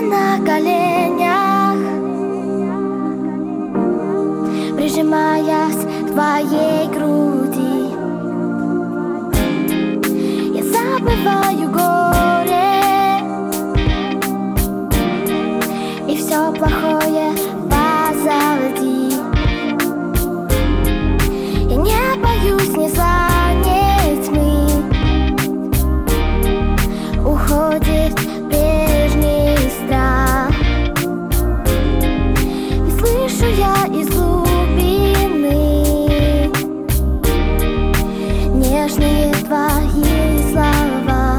на коленях, прижимаясь к твоей груди. Я забываю горе и все плохое позади. Я не боюсь ни сна, ни тьмы. Уходит прежний страх. Не слышу я из глубины нежные твои слова.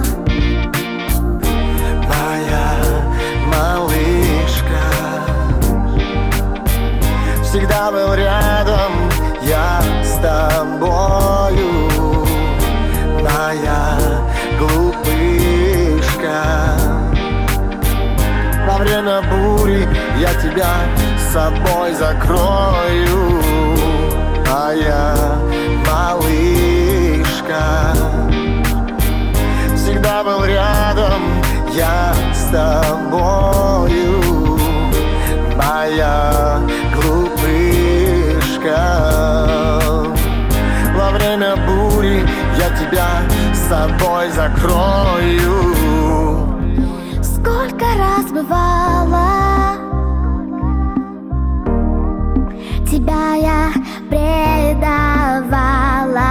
Моя малышка, всегда был рядом я с тобою. Моя глупышка, во время бури я тебя с собой закрою. Моя малышка, всегда был рядом я с тобою. Моя глупышка, во время бури я тебя с собой закрою. Сколько раз бывало, тебя я предавала,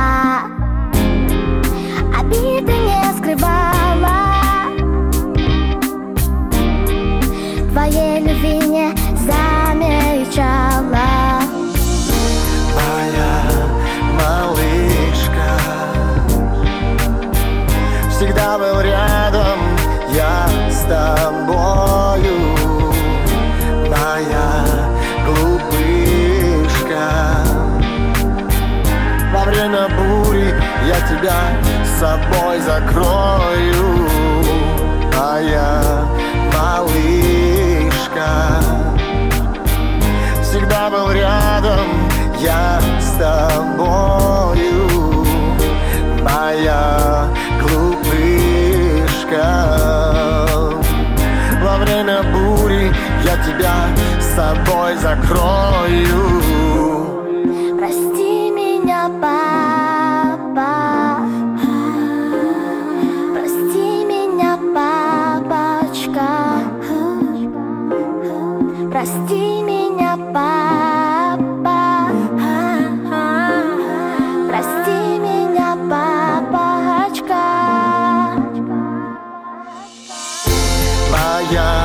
обиды не скрывала, твоей любви не замечала. Моя малышка, всегда был рядом я с тобою. Моя глупышка, во время бури я тебя с собой закрою. Моя малышка, всегда был рядом я с тобою. Моя глупышка, во время бури я тебя с собой закрою. Прости меня, папа, прости меня, папочка, прости меня, папа, прости меня, папочка. Моя